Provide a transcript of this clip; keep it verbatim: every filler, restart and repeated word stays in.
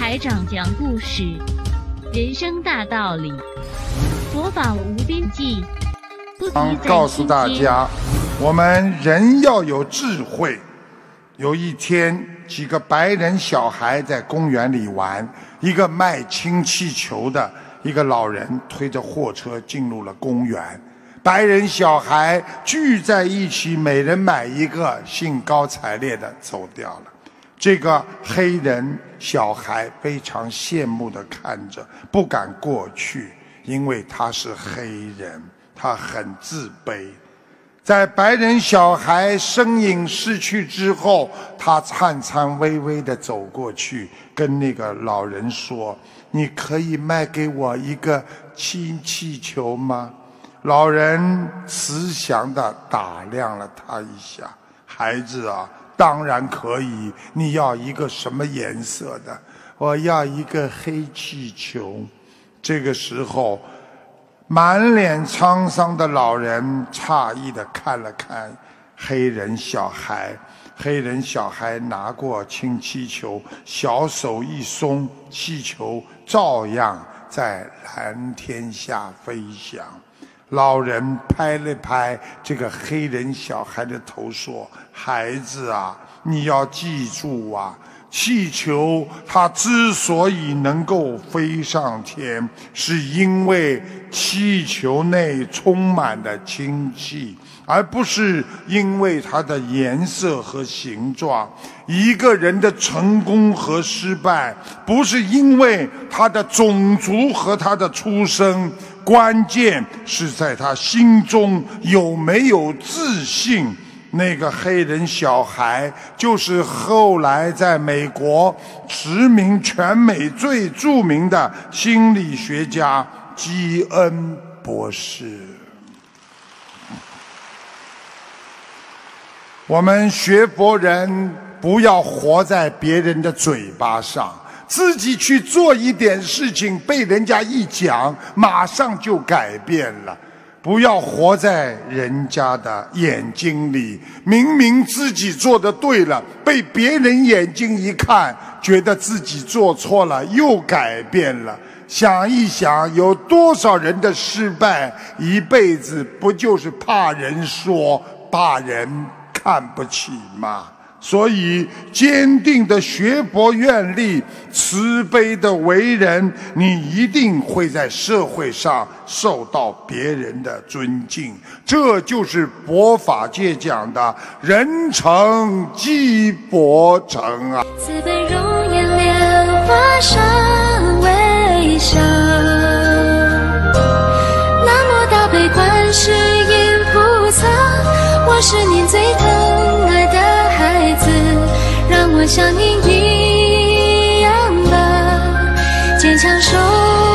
台长讲故事，人生大道理，佛法无边际。不提在告诉大家，我们人要有智慧。有一天，几个白人小孩在公园里玩，一个卖氢气球的一个老人推着货车进入了公园，白人小孩聚在一起，每人买一个，兴高采烈地走掉了。这个黑人小孩非常羡慕地看着，不敢过去，因为他是黑人，他很自卑。在白人小孩身影逝去之后，他颤颤巍巍地走过去，跟那个老人说：你可以卖给我一个氢气球吗？老人慈祥地打量了他一下：孩子啊，当然可以，你要一个什么颜色的？我要一个黑气球。这个时候，满脸沧桑的老人诧异地看了看黑人小孩，黑人小孩拿过氢气球，小手一松，气球照样在蓝天下飞翔。老人拍了拍这个黑人小孩的头说：孩子啊，你要记住啊，气球它之所以能够飞上天，是因为气球内充满了氢气，而不是因为它的颜色和形状。一个人的成功和失败，不是因为他的种族和他的出生，关键是在他心中有没有自信。那个黑人小孩就是后来在美国驰名全美最著名的心理学家基恩博士。我们学佛人不要活在别人的嘴巴上，自己去做一点事情，被人家一讲，马上就改变了。不要活在人家的眼睛里，明明自己做的对了，被别人眼睛一看，觉得自己做错了，又改变了。想一想，有多少人的失败，一辈子不就是怕人说，怕人看不起吗？所以坚定的学佛愿力，慈悲的为人，你一定会在社会上受到别人的尊敬。这就是佛法界讲的人成即佛成啊。 慈悲容颜莲花上微笑，南无大悲观世音菩萨，我是您最疼爱的孩子，让我像您一样的坚强守